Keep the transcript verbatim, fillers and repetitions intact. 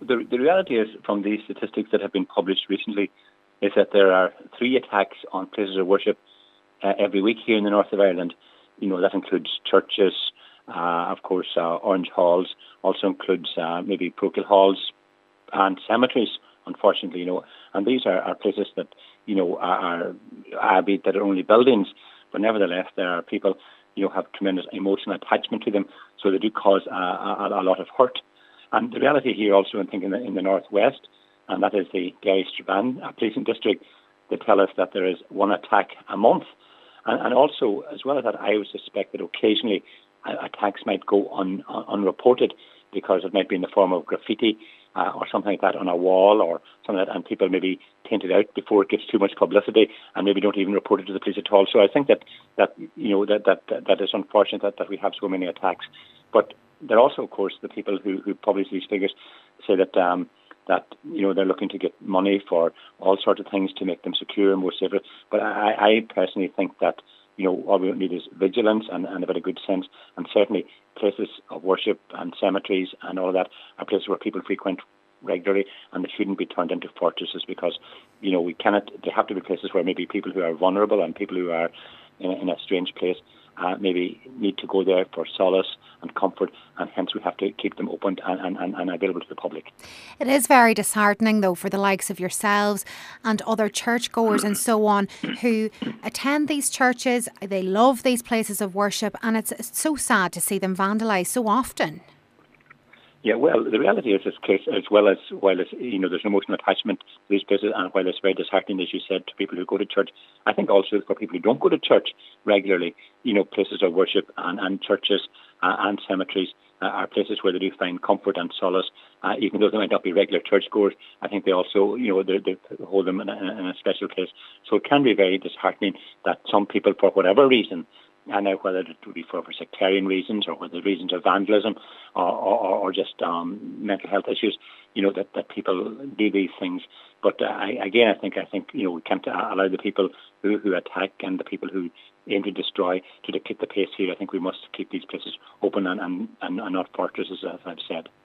the, the reality is, from these statistics that have been published recently, is that there are three attacks on places of worship uh, every week here in the north of Ireland. You know, that includes churches, uh, of course, uh, Orange Halls, also includes uh, maybe parochial halls and cemeteries, unfortunately, you know. And these are, are places that, you know, are, are albeit that are only buildings, but nevertheless there are people, you know, have tremendous emotional attachment to them, so they do cause a, a, a lot of hurt. And the reality here also, I think, in the, in the northwest, and that is the Derry Strabane policing district, they tell us that there is one attack a month. And, and also, as well as that, I would suspect that occasionally uh, attacks might go un, un, unreported, because it might be in the form of graffiti uh, or something like that on a wall or something like that, and people maybe paint it out before it gets too much publicity and maybe don't even report it to the police at all. So I think that, that you know, that, that, that is unfortunate that, that we have so many attacks. But there are also, of course, the people who, who publish these figures say that, um, that you know, they're looking to get money for all sorts of things to make them secure and more safer. But I, I personally think that, you know, all we need is vigilance and, and a bit of good sense. And certainly places of worship and cemeteries and all of that are places where people frequent regularly, and they shouldn't be turned into fortresses, because, you know, we cannot, they have to be places where maybe people who are vulnerable and people who are in a, in a strange place uh, maybe need to go there for solace and comfort, and hence we have to keep them open and, and, and available to the public. It is very disheartening, though, for the likes of yourselves and other churchgoers and so on who attend these churches. They love these places of worship, and it's, it's so sad to see them vandalised so often. Yeah, well, the reality is, this case, as well as while it's, you know, there's an emotional attachment to these places, and while it's very disheartening, as you said, to people who go to church, I think also for people who don't go to church regularly, you know, places of worship and, and churches uh, and cemeteries uh, are places where they do find comfort and solace, uh, even though they might not be regular churchgoers. I think they also, you know, they, they hold them in a, in a special place. So it can be very disheartening that some people, for whatever reason, and now whether it would be for, for sectarian reasons or whether reasons of vandalism or, or, or just um, mental health issues, you know, that, that people do these things. But uh, I, again, I think I think you know we can't allow the people who, who attack and the people who aim to destroy to dictate the pace here. I think we must keep these places open and, and, and not fortresses, as I've said.